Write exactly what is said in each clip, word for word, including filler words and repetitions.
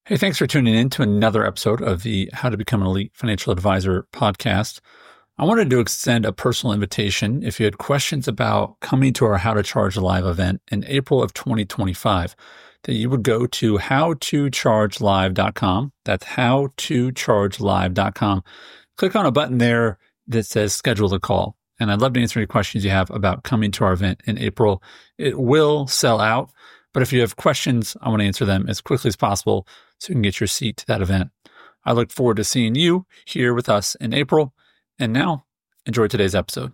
Hey, thanks for tuning in to another episode of the How to Become an Elite Financial Advisor podcast. I wanted to extend a personal invitation if you had questions about coming to our How to Charge Live event in April of twenty twenty-five, that you would go to how to charge live dot com. That's how to charge live dot com. Click on a button there that says schedule a call. And I'd love to answer any questions you have about coming to our event in April. It will sell out, but if you have questions, I want to answer them as quickly as possible so you can get your seat to that event. I look forward to seeing you here with us in April. And now, enjoy today's episode.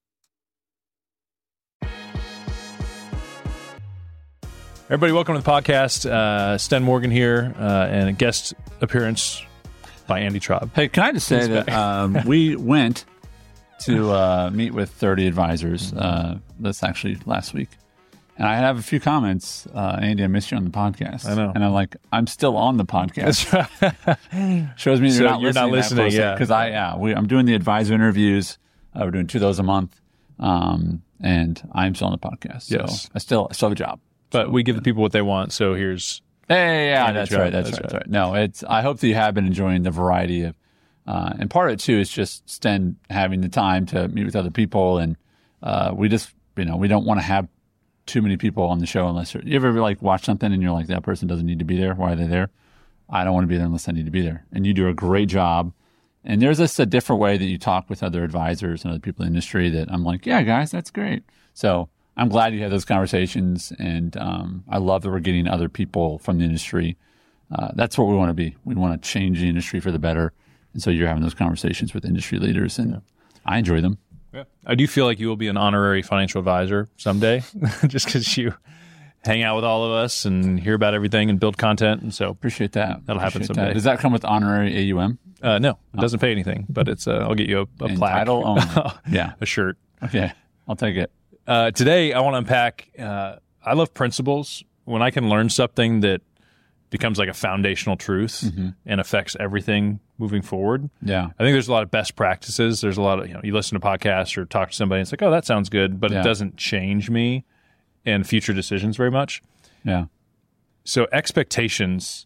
Everybody, welcome to the podcast. Uh, Sten Morgan here, uh, and a guest appearance by Andy Traub. Hey, can I just say that um, we went to uh, meet with thirty advisors. Uh, that's actually last week. And I have a few comments. Uh, Andy, I missed you on the podcast. I know. And I'm like, I'm still on the podcast. That's right. Shows me so you're not you're listening. not listening, yeah. Because I, yeah, we, I'm doing the advisor interviews. Uh, we're doing two of those a month. Um, and I'm still on the podcast. So yes. I still, I still have a job. But so, we give the people what they want. So here's. Hey, yeah, Andy that's Traub. right. That's, that's right. right. That's right. No, it's, I hope that you have been enjoying the variety of, uh, and part of it too is just Sten having the time to meet with other people. And, uh, we just, you know, we don't want to have too many people on the show unless you're, you ever like watch something and you're like, that person doesn't need to be there. Why are they there? I don't want to be there unless I need to be there. And you do a great job. And there's just a different way that you talk with other advisors and other people in the industry that I'm like, yeah, guys, that's great. So I'm glad you had those conversations. And um, I love that we're getting other people from the industry. Uh, that's what we want to be. We want to change the industry for the better. And so you're having those conversations with industry leaders, and yeah. I enjoy them. Yeah. I do feel like you will be an honorary financial advisor someday, just because you hang out with all of us and hear about everything and build content. And so appreciate that. That'll happen appreciate someday. That. Does that come with honorary A U M? Uh, no, it doesn't pay anything, but it's uh, I'll get you a, a and plaque. Title only. Yeah, a shirt. Okay, I'll take it. Uh, today, I want to unpack. Uh, I love principles. When I can learn something that becomes like a foundational truth mm-hmm. and affects everything moving forward. Yeah. I think there's a lot of best practices. There's a lot of, you know, you listen to podcasts or talk to somebody and it's like, oh, that sounds good, but yeah. it doesn't change me and future decisions very much. Yeah. So expectations,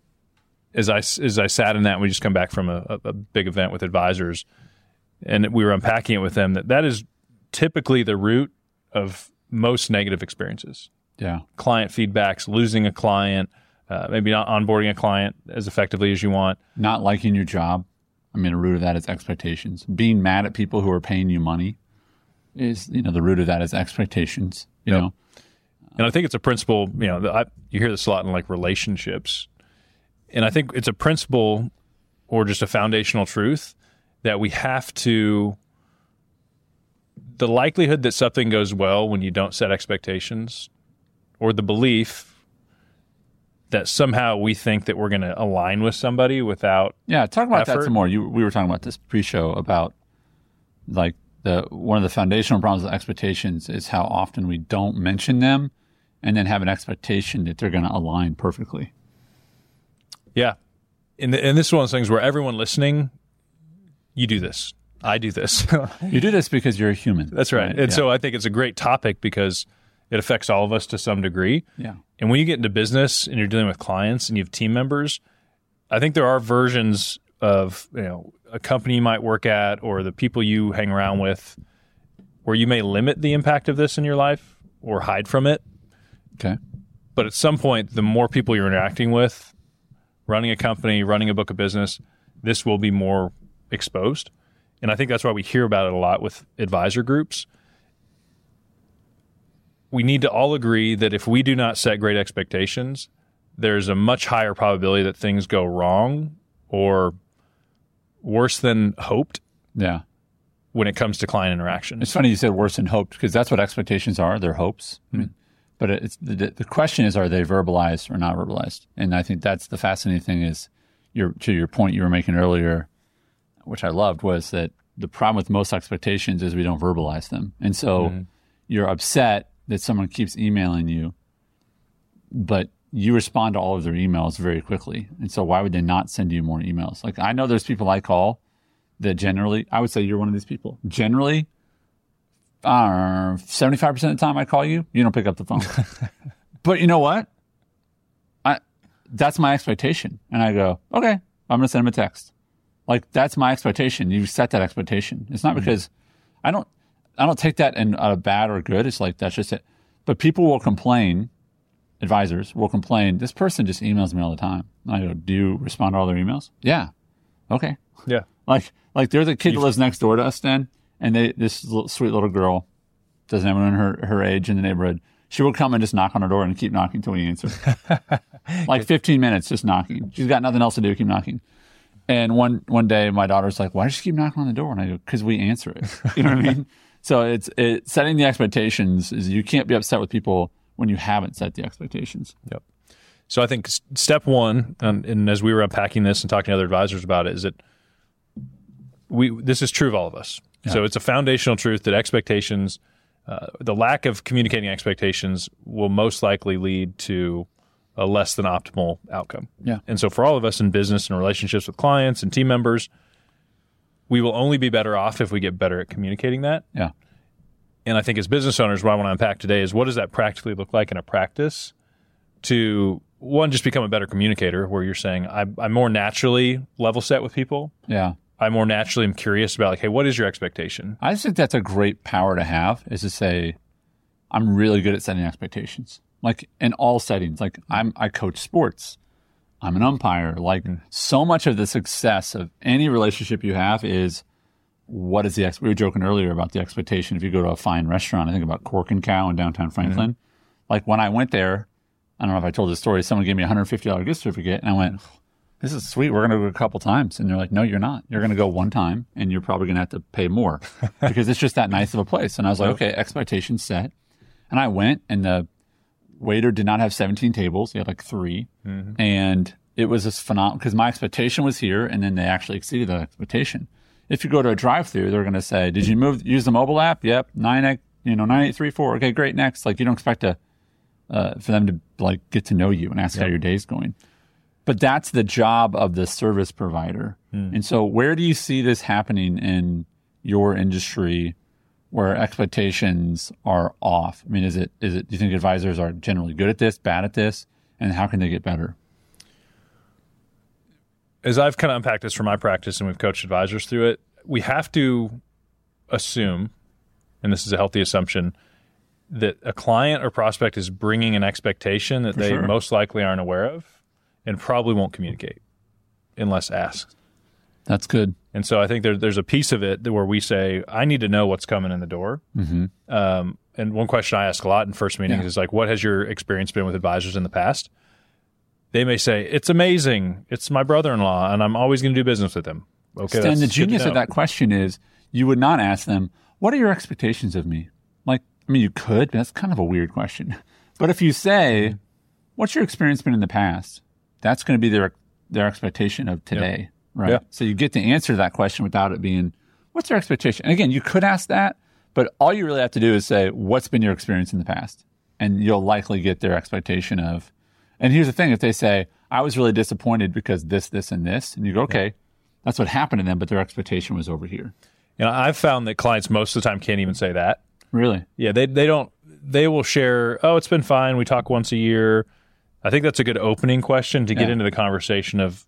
as I, as I sat in that, and we just come back from a, a big event with advisors and we were unpacking it with them, that that is typically the root of most negative experiences. Yeah. Client feedbacks, losing a client, Uh, maybe not onboarding a client as effectively as you want. Not liking your job. I mean, the root of that is expectations. Being mad at people who are paying you money is, you know, the root of that is expectations, you yep. know. And I think it's a principle, you know, I, you hear this a lot in like relationships. And I think it's a principle or just a foundational truth that we have to, the likelihood that something goes well when you don't set expectations, or the belief that somehow we think that we're going to align with somebody without yeah talk about effort. That some more. You we were talking about this pre-show about like the one of the foundational problems with expectations is how often we don't mention them and then have an expectation that they're going to align perfectly. Yeah, and, the, and this is one of those things where everyone listening, you do this, I do this. You do this because you're a human. That's right, right? and yeah. so I think it's a great topic because it affects all of us to some degree. Yeah. And when you get into business and you're dealing with clients and you have team members, I think there are versions of, you know, a company you might work at or the people you hang around with where you may limit the impact of this in your life or hide from it. Okay. But at some point, the more people you're interacting with, running a company, running a book of business, this will be more exposed. And I think that's why we hear about it a lot with advisor groups. We need to all agree that if we do not set great expectations, there's a much higher probability that things go wrong or worse than hoped. Yeah. When it comes to client interaction. It's funny you said worse than hoped because that's what expectations are. They're hopes. Mm-hmm. I mean, but it's the, the question is, are they verbalized or not verbalized? And I think that's the fascinating thing is your, to your point you were making earlier, which I loved, was that the problem with most expectations is we don't verbalize them. And so mm-hmm. you're upset that someone keeps emailing you, but you respond to all of their emails very quickly. And so why would they not send you more emails? Like I know there's people I call that generally, I would say you're one of these people. Generally, uh, seventy-five percent of the time I call you, you don't pick up the phone. But you know what? I that's my expectation. And I go, okay, I'm going to send him a text. Like, that's my expectation. You set that expectation. It's not mm-hmm. because I don't, I don't take that in uh, bad or good. It's like, that's just it. But people will complain, advisors will complain, this person just emails me all the time. And I go, do you respond to all their emails? Yeah. Okay. Yeah. Like, like there's a kid that lives next door to us then, and they, this little, sweet little girl, doesn't have anyone her, her age in the neighborhood. She will come and just knock on her door and keep knocking until we answer. Like fifteen minutes just knocking. She's got nothing else to do, keep knocking. And one, one day my daughter's like, why does she keep knocking on the door? And I go, because we answer it. You know what I mean? So it's it, setting the expectations is you can't be upset with people when you haven't set the expectations. Yep. So I think step one, and, and as we were unpacking this and talking to other advisors about it, is that we this is true of all of us. Yeah. So it's a foundational truth that expectations, uh, the lack of communicating expectations will most likely lead to a less than optimal outcome. Yeah. And so for all of us in business and relationships with clients and team members, we will only be better off if we get better at communicating that. Yeah. And I think as business owners, what I want to unpack today is what does that practically look like in a practice to, one, just become a better communicator, where you're saying, I, I'm more naturally level set with people. Yeah. I more naturally am curious about, like, hey, what is your expectation? I just think that's a great power to have, is to say, I'm really good at setting expectations. Like in all settings, like I'm, I coach sports. I'm an umpire. Like mm. so much of the success of any relationship you have is what is the, ex- we were joking earlier about the expectation. If you go to a fine restaurant, I think about Cork and Cow in downtown Franklin. Mm-hmm. Like when I went there, I don't know if I told this story, someone gave me a one hundred fifty dollars gift certificate and I went, this is sweet. We're going to go a couple times. And they're like, no, you're not. You're going to go one time and you're probably going to have to pay more because it's just that nice of a place. And I was like, okay, expectations set. And I went and the waiter did not have seventeen tables. He had like three. Mm-hmm. And it was just phenomenal because my expectation was here and then they actually exceeded that expectation. If you go to a drive-through, they're going to say, did you move, use the mobile app? Yep. Nine, you know, nine eight three four. Okay, great. Next. Like you don't expect to, uh, for them to like get to know you and ask yep. how your day's going. But that's the job of the service provider. Mm. And so where do you see this happening in your industry where expectations are off? I mean, is it, is it, do you think advisors are generally good at this, bad at this, and how can they get better? As I've kind of unpacked this from my practice and we've coached advisors through it, we have to assume, and this is a healthy assumption, that a client or prospect is bringing an expectation that For they sure. most likely aren't aware of and probably won't communicate unless asked. That's good. And so I think there, there's a piece of it where we say, I need to know what's coming in the door. Mm-hmm. Um, and one question I ask a lot in first meetings yeah. is like, what has your experience been with advisors in the past? They may say, it's amazing. It's my brother-in-law, and I'm always going to do business with him. Okay, Stan, the genius of that question is you would not ask them, what are your expectations of me? Like, I mean, you could, but that's kind of a weird question. But if you say, what's your experience been in the past? That's going to be their their expectation of today, yep. right? Yeah. So you get to answer that question without it being, what's their expectation? And again, you could ask that, but all you really have to do is say, what's been your experience in the past? And you'll likely get their expectation of, and here's the thing, if they say, I was really disappointed because this, this, and this, and you go, okay, yeah. that's what happened to them, but their expectation was over here. You know, I've found that clients most of the time can't even say that. Really? Yeah, they they don't, they will share, oh, it's been fine, we talk once a year. I think that's a good opening question to get yeah. into the conversation of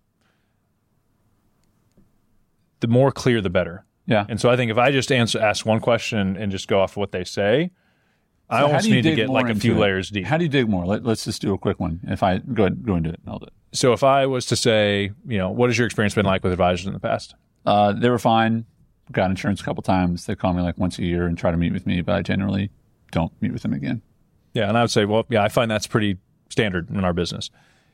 the more clear, the better. Yeah. And so I think if I just answer, ask one question and just go off of what they say, so I almost need to get like a few it? layers deep. How do you dig more? Let, let's just do a quick one. If I go ahead, go into it, I'll do it. So if I was to say, you know, what has your experience been like with advisors in the past? Uh, they were fine. Got insurance a couple times. They call me like once a year and try to meet with me, but I generally don't meet with them again. Yeah. And I would say, well, yeah, I find that's pretty standard in our business.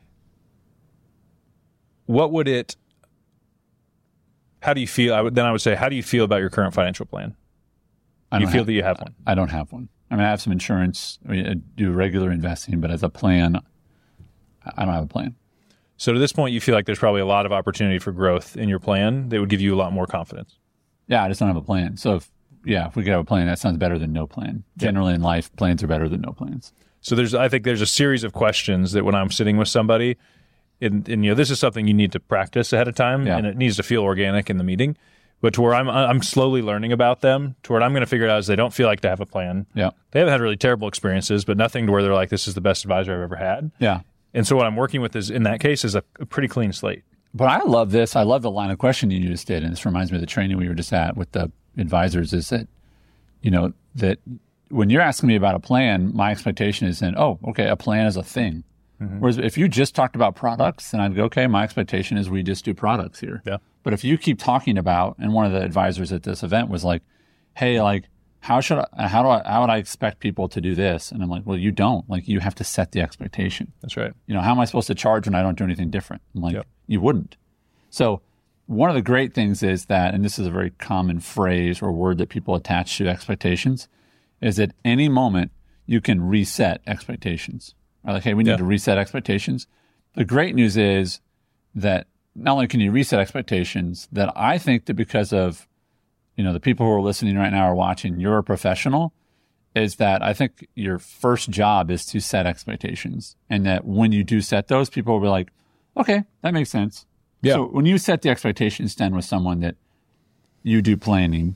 What would it, how do you feel? I would, then I would say, how do you feel about your current financial plan? Do you feel have, that you have one? I don't have one. I mean, I have some insurance. I mean, I do regular investing, but as a plan, I don't have a plan. So to this point, you feel like there's probably a lot of opportunity for growth in your plan that would give you a lot more confidence. Yeah, I just don't have a plan. So if, yeah, if we could have a plan, that sounds better than no plan. Generally in life, plans are better than no plans. So there's, I think there's a series of questions that when I'm sitting with somebody, and, and you know, this is something you need to practice ahead of time, yeah. and it needs to feel organic in the meeting. But to where I'm, I'm slowly learning about them, to where I'm going to figure it out is they don't feel like they have a plan. Yeah, they haven't had really terrible experiences, but nothing to where they're like, this is the best advisor I've ever had. Yeah, And so what I'm working with is, in that case, is a, a pretty clean slate. But I love this. I love the line of questioning you just did. And this reminds me of the training we were just at with the advisors, is that, you know, that when you're asking me about a plan, my expectation is then, oh, okay, a plan is a thing. Mm-hmm. Whereas if you just talked about products, then I'd go, okay, my expectation is we just do products here. Yeah. But if you keep talking about, and one of the advisors at this event was like, hey, like, how should I, how do I, how would I expect people to do this? And I'm like, well, you don't. Like, you have to set the expectation. That's right. You know, how am I supposed to charge when I don't do anything different? I'm like, yep. You wouldn't. So one of the great things is that, and this is a very common phrase or word that people attach to expectations, is at any moment you can reset expectations. Or like, hey, we need yeah. to reset expectations. The great news is that not only can you reset expectations, that I think that because of, you know, the people who are listening right now or watching, you're a professional, is that I think your first job is to set expectations. And that when you do set those, people will be like, okay, that makes sense. Yeah. So when you set the expectations then with someone that you do planning,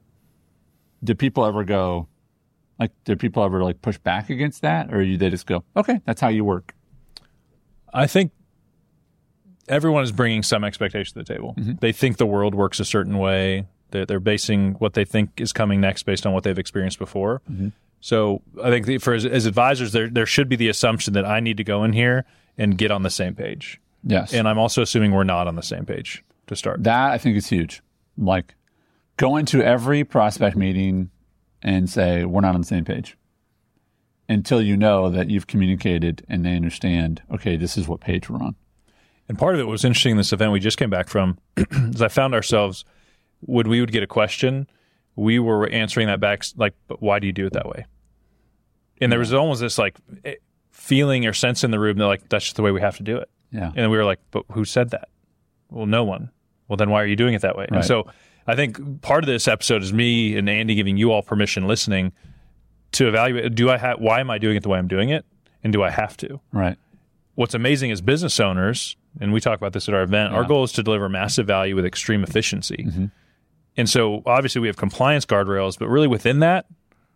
do people ever go, like, do people ever like push back against that? Or you, they just go, okay, that's how you work? I think everyone is bringing some expectation to the table. Mm-hmm. They think the world works a certain way. They're, they're basing what they think is coming next based on what they've experienced before. Mm-hmm. So I think the, for as, as advisors, there there should be the assumption that I need to go in here and get on the same page. Yes. And I'm also assuming we're not on the same page to start. That I think is huge. Like, go into every prospect meeting and say, we're not on the same page, until you know that you've communicated and they understand, okay, this is what page we're on. And part of it was interesting in this event we just came back from, is I found ourselves, when we would get a question, we were answering that back like, but why do you do it that way? And there was almost this like feeling or sense in the room that like, that's just the way we have to do it. Yeah. And we were like, but who said that? Well, no one. Well, then why are you doing it that way? Right. And so I think part of this episode is me and Andy giving you all permission listening to evaluate, do I have, why am I doing it the way I'm doing it? And do I have to? Right. What's amazing as business owners, and we talk about this at our event, yeah. our goal is to deliver massive value with extreme efficiency. Mm-hmm. And so obviously we have compliance guardrails, but really within that,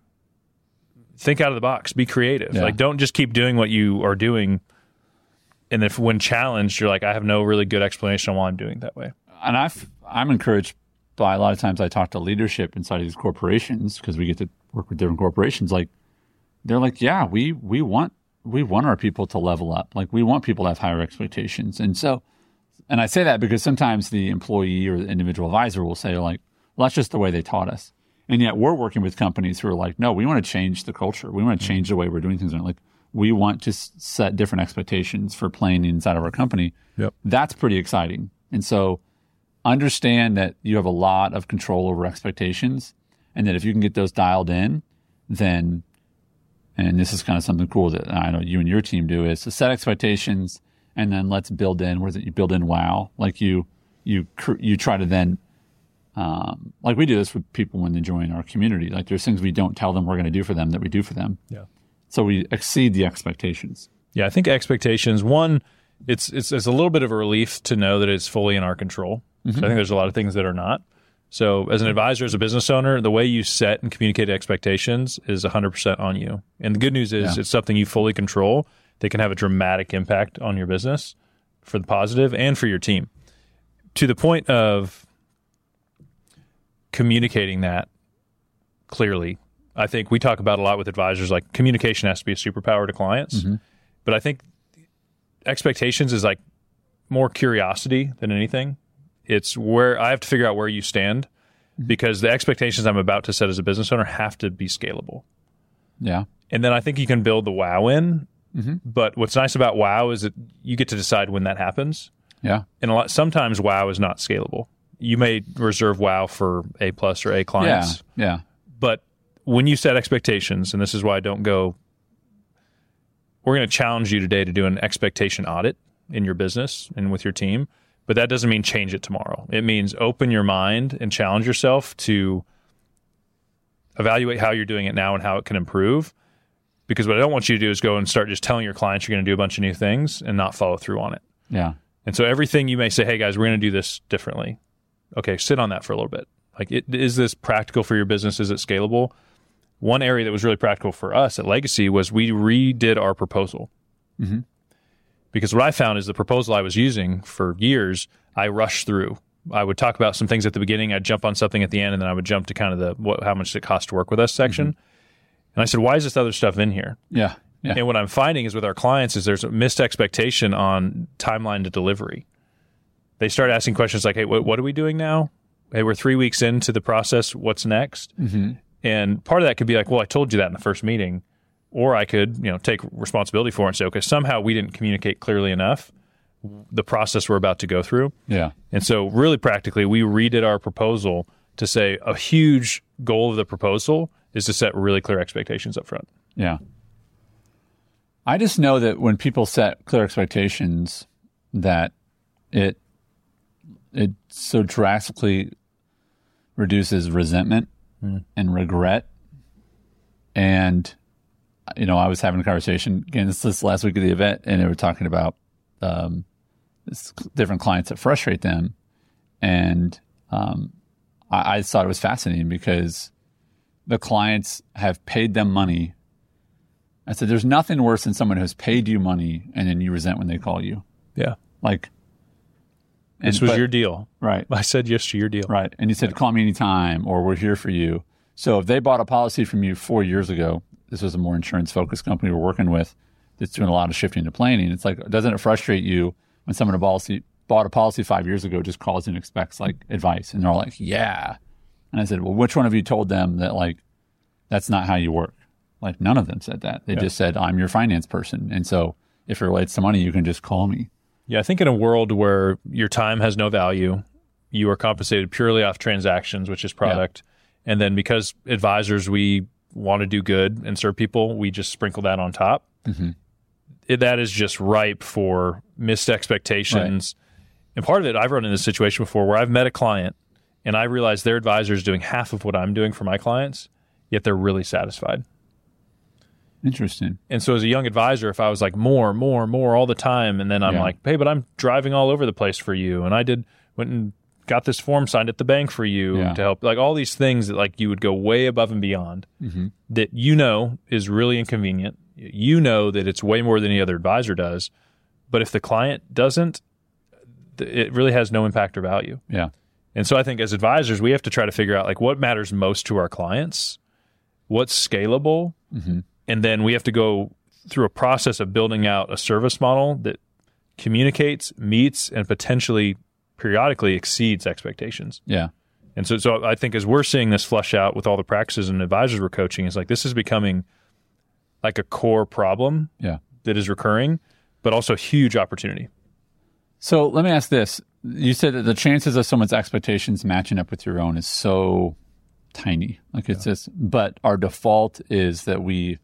think out of the box, be creative. Yeah. Like, don't just keep doing what you are doing. And if when challenged, you're like, I have no really good explanation on why I'm doing it that way. And I've, I'm encouraged by a lot of times I talk to leadership inside of these corporations, because we get to work with different corporations. Like, they're like, yeah, we, we want, we want our people to level up. Like, we want people to have higher expectations. And so, and I say that because sometimes the employee or the individual advisor will say like, well, that's just the way they taught us. And yet we're working with companies who are like, no, we want to change the culture. We want to change the way we're doing things. And like, we want to set different expectations for playing inside of our company. Yep. That's pretty exciting. And so understand that you have a lot of control over expectations, and that if you can get those dialed in, then, and this is kind of something cool that I know you and your team do, is to set expectations, and then let's build in, where you build in wow. Like you, you, you try to then, um, like we do this with people when they join our community. Like, there's things we don't tell them we're going to do for them that we do for them. Yeah. So we exceed the expectations. Yeah, I think expectations, one, it's it's, it's a little bit of a relief to know that it's fully in our control. Mm-hmm. So I think there's a lot of things that are not. So as an advisor, as a business owner, the way you set and communicate expectations is one hundred percent on you. And the good news is yeah. it's something you fully control that can have a dramatic impact on your business for the positive and for your team. To the point of communicating that clearly, I think we talk about a lot with advisors, like communication has to be a superpower to clients. Mm-hmm. But I think expectations is like more curiosity than anything. It's where I have to figure out where you stand, mm-hmm. because the expectations I'm about to set as a business owner have to be scalable. Yeah. And then I think you can build the wow in. Mm-hmm. But what's nice about wow is that you get to decide when that happens. Yeah. And a lot, sometimes wow is not scalable. You may reserve wow for A plus or A clients. Yeah. Yeah. But when you set expectations, and this is why I don't go, we're going to challenge you today to do an expectation audit in your business and with your team, but that doesn't mean change it tomorrow. It means open your mind and challenge yourself to evaluate how you're doing it now and how it can improve. Because what I don't want you to do is go and start just telling your clients you're going to do a bunch of new things and not follow through on it. Yeah. And so everything you may say, hey guys, we're going to do this differently. Okay, sit on that for a little bit. Like, it, is this practical for your business? Is it scalable? One area that was really practical for us at Legacy was we redid our proposal. Mm-hmm. Because what I found is the proposal I was using for years, I rushed through. I would talk about some things at the beginning, I'd jump on something at the end, and then I would jump to kind of the what, how much it costs to work with us section. Mm-hmm. And I said, why is this other stuff in here? Yeah. yeah. And what I'm finding is with our clients is there's a missed expectation on timeline to delivery. They start asking questions like, hey, what, what are we doing now? Hey, we're three weeks into the process. What's next? Mm-hmm. And part of that could be like, well, I told you that in the first meeting. Or I could, you know, take responsibility for it and say, okay, somehow we didn't communicate clearly enough the process we're about to go through. Yeah. And so really practically, we redid our proposal to say a huge goal of the proposal is to set really clear expectations up front. Yeah. I just know that when people set clear expectations, that it it so drastically reduces resentment mm. and regret. And you know, I was having a conversation again this, this last week of the event, and they were talking about um, this, different clients that frustrate them, and um, I, I thought it was fascinating because the clients have paid them money. I said, "There's nothing worse than someone who's paid you money and then you resent when they call you." Yeah, like and, this was but, your deal, right? I said yes to your deal, right? And you said, yeah. "Call me anytime," or "We're here for you." So if they bought a policy from you four years ago. This was a more insurance-focused company we're working with that's doing a lot of shifting to planning. It's like, doesn't it frustrate you when someone a policy, bought a policy five years ago, just calls and expects like advice? And they're all like, yeah. And I said, well, which one of you told them that like, that's not how you work? Like none of them said that. They yeah. just said, I'm your finance person. And so if it relates to money, you can just call me. Yeah, I think in a world where your time has no value, you are compensated purely off transactions, which is product. Yeah. And then because advisors, we want to do good and serve people, we just sprinkle that on top. Mm-hmm. It, that is just ripe for missed expectations. Right. And part of it, I've run into this situation before where I've met a client and I realize their advisor is doing half of what I'm doing for my clients, yet they're really satisfied. Interesting. And so as a young advisor, if I was like more, more, more all the time, and then I'm yeah. like, hey, but I'm driving all over the place for you, and I did went and got this form signed at the bank for you yeah. to help, like all these things that like you would go way above and beyond mm-hmm. that you know is really inconvenient. You know that it's way more than any other advisor does, but if the client doesn't, it really has no impact or value. Yeah. And so I think as advisors, we have to try to figure out like what matters most to our clients, what's scalable, mm-hmm. and then we have to go through a process of building out a service model that communicates, meets, and potentially periodically exceeds expectations. Yeah. And so so I think as we're seeing this flush out with all the practices and advisors we're coaching, is like this is becoming like a core problem yeah. that is recurring, but also a huge opportunity. So let me ask this. You said that the chances of someone's expectations matching up with your own is so tiny. Like it's yeah. just, but our default is that we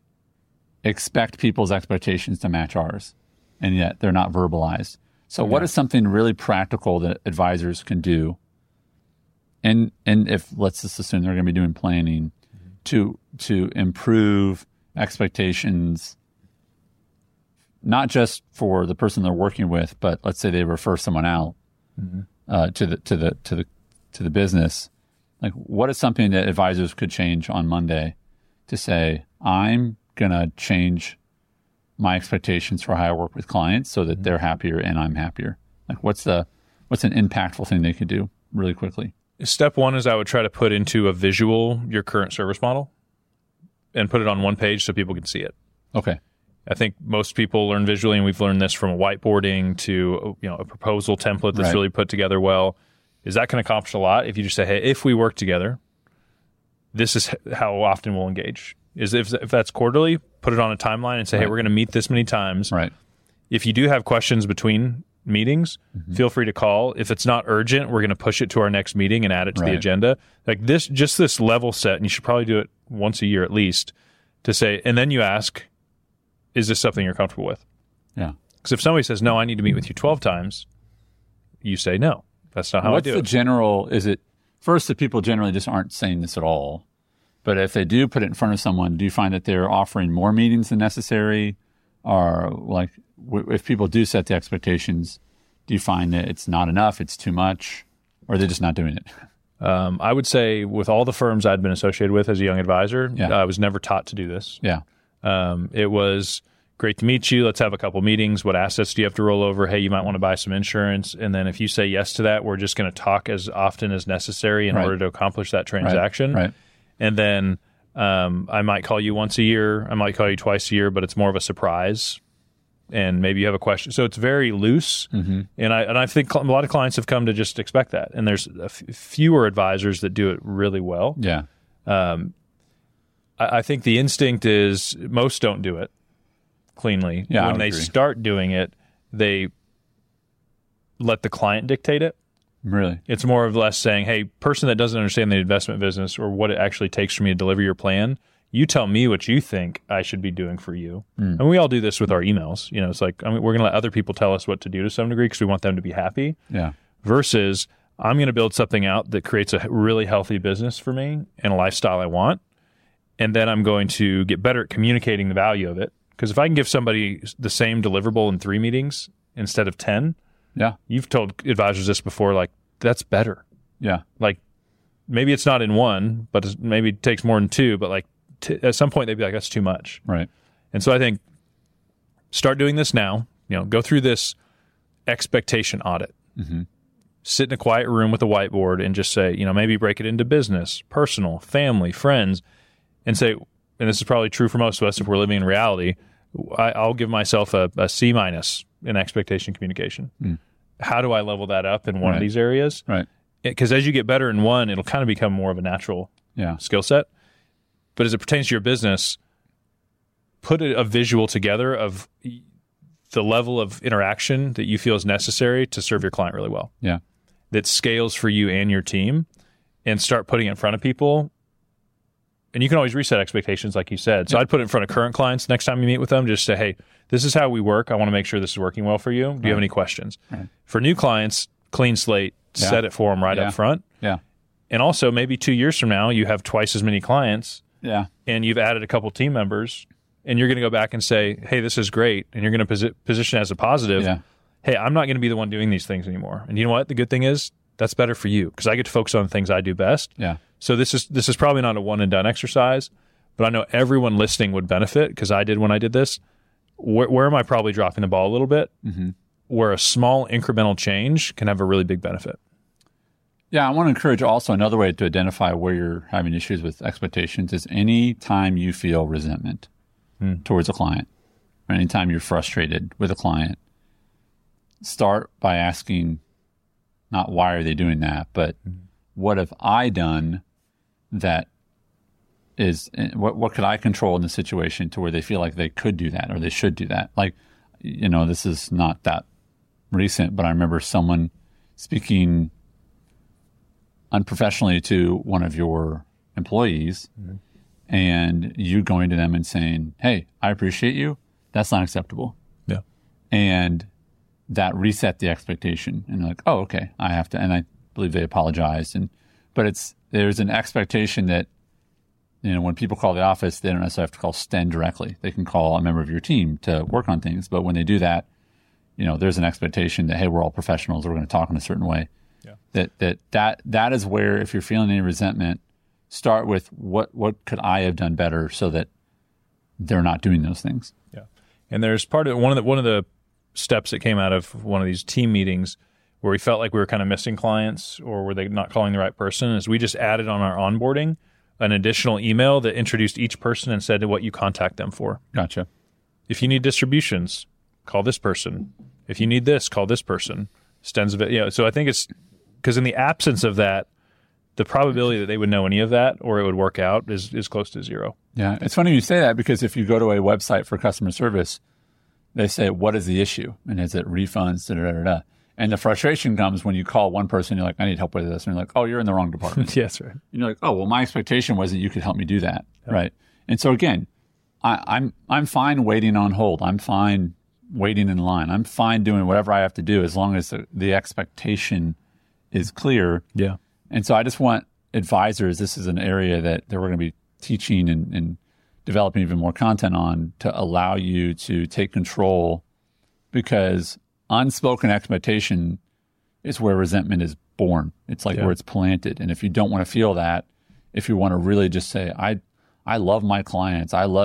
expect people's expectations to match ours, and yet they're not verbalized. So yeah. what is something really practical that advisors can do? And and if let's just assume they're going to be doing planning mm-hmm. to to improve expectations, not just for the person they're working with, but let's say they refer someone out mm-hmm. uh, to the to the to the to the business. Like, what is something that advisors could change on Monday to say, I'm going to change my expectations for how I work with clients so that mm-hmm. they're happier and I'm happier? Like, what's the what's an impactful thing they could do really quickly? Step one is I would try to put into a visual your current service model and put it on one page so people can see it. Okay. I think most people learn visually, and we've learned this from whiteboarding to you know a proposal template that's right. really put together well. Is that can accomplish a lot if you just say, hey, if we work together, this is how often we'll engage. Is if, if that's quarterly, put it on a timeline and say, right. hey, we're going to meet this many times. Right. If you do have questions between meetings, mm-hmm. feel free to call. If it's not urgent, we're going to push it to our next meeting and add it to right. the agenda. Like this, just this level set, and you should probably do it once a year at least, to say, and then you ask, is this something you're comfortable with? Yeah. Because if somebody says, no, I need to meet with you twelve times, you say, no, that's not how What's I do the it. general, is it, first, that people generally just aren't saying this at all. But if they do put it in front of someone, do you find that they're offering more meetings than necessary? Or like, w- if people do set the expectations, do you find that it's not enough, it's too much, or are they just not doing it? Um, I would say with all the firms I'd been associated with as a young advisor, yeah. I was never taught to do this. Yeah. Um, it was great to meet you. Let's have a couple meetings. What assets do you have to roll over? Hey, you might want to buy some insurance. And then if you say yes to that, we're just going to talk as often as necessary in right. order to accomplish that transaction. Right. right. And then um, I might call you once a year. I might call you twice a year, but it's more of a surprise. And maybe you have a question. So it's very loose. Mm-hmm. And I and I think a lot of clients have come to just expect that. And there's a f- fewer advisors that do it really well. Yeah. Um, I, I think the instinct is most don't do it cleanly. Yeah, when they agree. start doing it, they let the client dictate it. Really? It's more or less saying, hey, person that doesn't understand the investment business or what it actually takes for me to deliver your plan, you tell me what you think I should be doing for you. Mm. And we all do this with our emails. You know, it's like, I mean, we're going to let other people tell us what to do to some degree because we want them to be happy. Yeah. Versus I'm going to build something out that creates a really healthy business for me and a lifestyle I want. And then I'm going to get better at communicating the value of it. Because if I can give somebody the same deliverable in three meetings instead of ten, yeah, you've told advisors this before, like, that's better. Yeah. Like, maybe it's not in one, but it's, maybe it takes more than two, but like t- at some point they'd be like, that's too much. Right. And so I think start doing this now, you know, go through this expectation audit. Mm-hmm. Sit in a quiet room with a whiteboard and just say, you know, maybe break it into business, personal, family, friends, and say, and this is probably true for most of us if we're living in reality, I, I'll give myself a, a C minus in expectation communication. Mm. How do I level that up in one right. of these areas? Right. Because as you get better in one, it'll kind of become more of a natural yeah. skill set. But as it pertains to your business, put a, a visual together of the level of interaction that you feel is necessary to serve your client really well. Yeah. That scales for you and your team, and start putting it in front of people. And you can always reset expectations, like you said. So yeah. I'd put it in front of current clients next time you meet with them. Just say, hey, this is how we work. I want to make sure this is working well for you. Do right. you have any questions? Right. For new clients, clean slate, yeah. set it for them right yeah. up front. Yeah. And also, maybe two years from now, you have twice as many clients. Yeah. And you've added a couple team members, and you're going to go back and say, hey, this is great. And you're going to posi- position as a positive. Yeah. Hey, I'm not going to be the one doing these things anymore. And you know what? The good thing is that's better for you because I get to focus on the things I do best. Yeah. So this is this is probably not a one and done exercise, but I know everyone listening would benefit because I did when I did this. Where, where am I probably dropping the ball a little bit? Mm-hmm. Where a small incremental change can have a really big benefit. Yeah, I want to encourage also another way to identify where you're having issues with expectations is any time you feel resentment mm. towards a client, or anytime you're frustrated with a client, start by asking not why are they doing that, but mm. what have I done that is, what what could I control in the situation to where they feel like they could do that or they should do that? Like, you know, this is not that recent, but I remember someone speaking unprofessionally to one of your employees mm-hmm. and you going to them and saying, hey, I appreciate you. That's not acceptable. Yeah. And that reset the expectation. And they're like, oh, okay, I have to. And I believe they apologized. And, but it's, there's an expectation that, you know, when people call the office, they don't necessarily have to call Sten directly. They can call a member of your team to work on things. But when they do that, you know, there's an expectation that, hey, we're all professionals. We're going to talk in a certain way. Yeah. That that that that is where, if you're feeling any resentment, start with what what could I have done better so that they're not doing those things. Yeah, and there's part of one of the one of the steps that came out of one of these team meetings where we felt like we were kind of missing clients or were they not calling the right person is we just added on our onboarding an additional email that introduced each person and said what you contact them for. Gotcha. If you need distributions, call this person. If you need this, call this person. Sten's of it, you know, so I think it's because in the absence of that, the probability that they would know any of that or it would work out is, is close to zero. Yeah. It's funny you say that because if you go to a website for customer service, they say, what is the issue? And is it refunds? Da, da, da, da. And the frustration comes when you call one person, you're like, I need help with this. And you're like, oh, you're in the wrong department. Yes, right. And you're like, oh, well, my expectation was that you could help me do that. Yeah. Right. And so again, I, I'm I'm fine waiting on hold. I'm fine waiting in line. I'm fine doing whatever I have to do as long as the, the expectation is clear. Yeah. And so I just want advisors, this is an area that, that we're going to be teaching and, and developing even more content on to allow you to take control, because unspoken expectation is where resentment is born. It's like yeah. where it's planted. And if you don't want to feel that, if you want to really just say, I I love my clients, I love,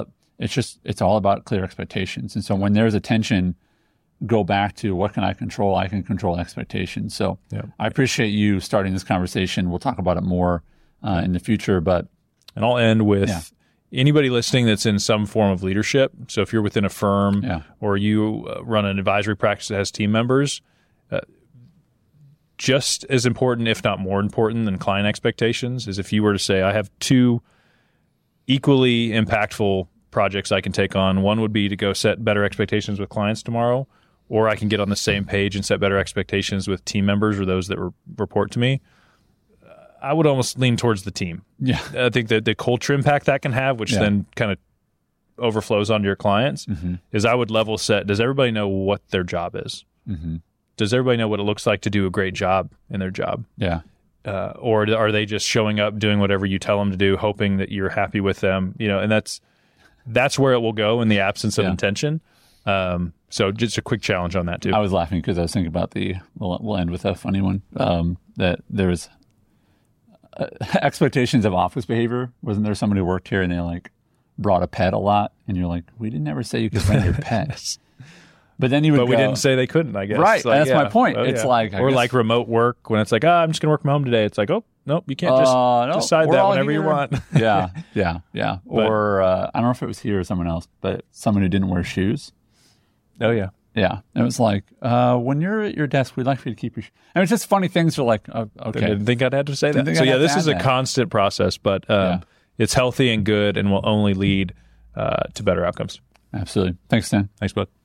it's just, it's all about clear expectations. And so when there's a tension, go back to what can I control? I can control expectations. So yeah. I appreciate you starting this conversation. We'll talk about it more uh, in the future, but. And I'll end with yeah. anybody listening that's in some form of leadership. So if you're within a firm yeah. or you uh, run an advisory practice that has team members, uh, just as important, if not more important than client expectations, is if you were to say, I have two equally impactful projects I can take on. One would be to go set better expectations with clients tomorrow, or I can get on the same page and set better expectations with team members or those that re- report to me. I would almost lean towards the team. Yeah. I think that the culture impact that can have, which yeah. then kind of overflows onto your clients, mm-hmm. is I would level set. Does everybody know what their job is? Mm-hmm. Does everybody know what it looks like to do a great job in their job? Yeah. Uh, or are they just showing up, doing whatever you tell them to do, hoping that you're happy with them? You know, and that's that's where it will go in the absence of yeah. intention. Um, so just a quick challenge on that too. I was laughing because I was thinking about the, we'll, we'll end with a funny one, um, that there's uh, expectations of office behavior. Wasn't there somebody who worked here and they like brought a pet a lot? And you're like, we didn't ever say you could bring your pet. But then you would But go, we didn't say they couldn't, I guess. Right, like, that's yeah. my point. Oh, it's yeah. like... I or guess, like remote work when it's like, ah, oh, I'm just going to work from home today. It's like, oh, nope, you can't just uh, no, decide that whenever here. you want. yeah, yeah, yeah. But, or uh, I don't know if it was here or someone else, but someone who didn't wear shoes. Oh, yeah. Yeah. And it was like, uh, when you're at your desk, we'd like for you to keep your shoes. I mean, it's just funny things are like, oh, okay. I didn't think I'd have to say Didn't that. So, I'd yeah, this is a that. constant process, but um, yeah. it's healthy and good and will only lead uh, to better outcomes. Absolutely. Thanks, Stan. Thanks, bud.